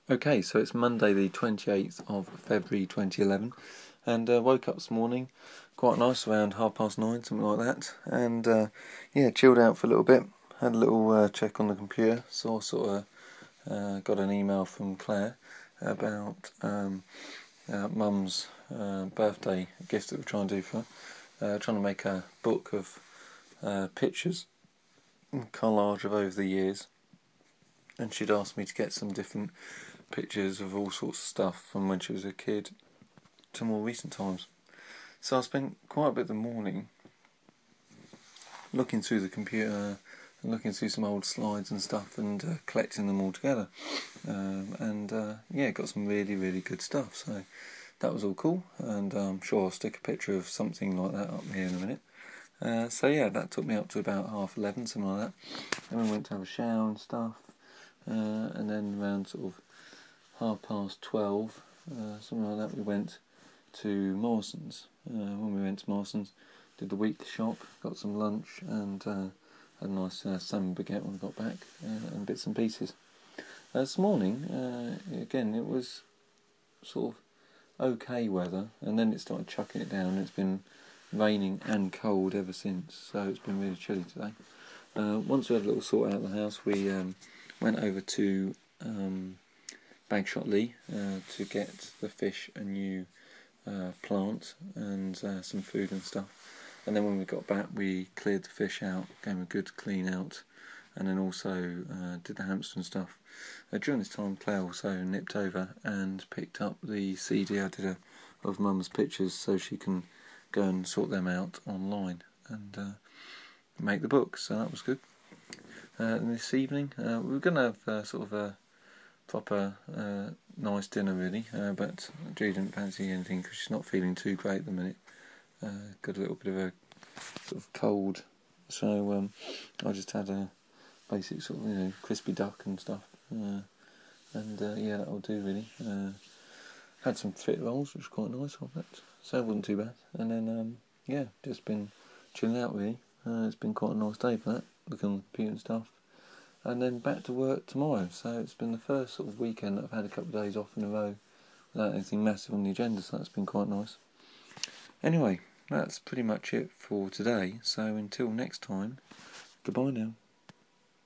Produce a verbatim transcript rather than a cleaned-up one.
Okay, so it's Monday the twenty-eighth of February twenty eleven, and uh, woke up this morning quite nice around half past nine, something like that, and uh, yeah, chilled out for a little bit, had a little uh, check on the computer, saw sort of uh, got an email from Claire about um, uh, Mum's uh, birthday gift that we're trying to do for her, uh, trying to make a book of uh, pictures and collage of over the years, and she'd asked me to get some different pictures of all sorts of stuff from when she was a kid to more recent times. So I spent quite a bit of the morning looking through the computer and looking through some old slides and stuff and uh, collecting them all together. Um, and uh, yeah, got some really, really good stuff. So that was all cool, and uh, I'm sure I'll stick a picture of something like that up here in a minute. Uh, so yeah, that took me up to about half eleven, something like that. And we went to have a shower and stuff, uh, and then around sort of half past twelve, uh, something like that, we went to Mawson's. Uh, when we went to Mawson's, did the weekly shop, got some lunch, and uh, had a nice uh, salmon baguette when we got back, uh, and bits and pieces. Uh, this morning, uh, again, it was sort of okay weather, and then it started chucking it down. It's been raining and cold ever since, so it's been really chilly today. Uh, once we had a little sort out of the house, we um, went over to um, Bagshot Lee uh, to get the fish a new uh, plant and uh, some food and stuff. And then when we got back, we cleared the fish out, gave them a good clean out, and then also uh, did the hamster and stuff. Uh, during this time, Claire also nipped over and picked up the C D I did a, of Mum's pictures, so she can go and sort them out online and uh, make the book. So that was good. Uh, and this evening, uh, we were going to have uh, sort of a proper uh, nice dinner really, uh, but Judy didn't fancy anything because she's not feeling too great at the minute. Uh, got a little bit of a sort of cold, so um, I just had a basic sort of, you know, crispy duck and stuff, uh, and uh, yeah, that'll do really. Uh, had some fit rolls, which was quite nice on that, so it wasn't too bad. And then um, yeah, just been chilling out really. Uh, it's been quite a nice day for that, looking on the computer and stuff. And then back to work tomorrow, so it's been the first sort of weekend that I've had a couple of days off in a row without anything massive on the agenda, so that's been quite nice. Anyway, that's pretty much it for today, so until next time, goodbye now.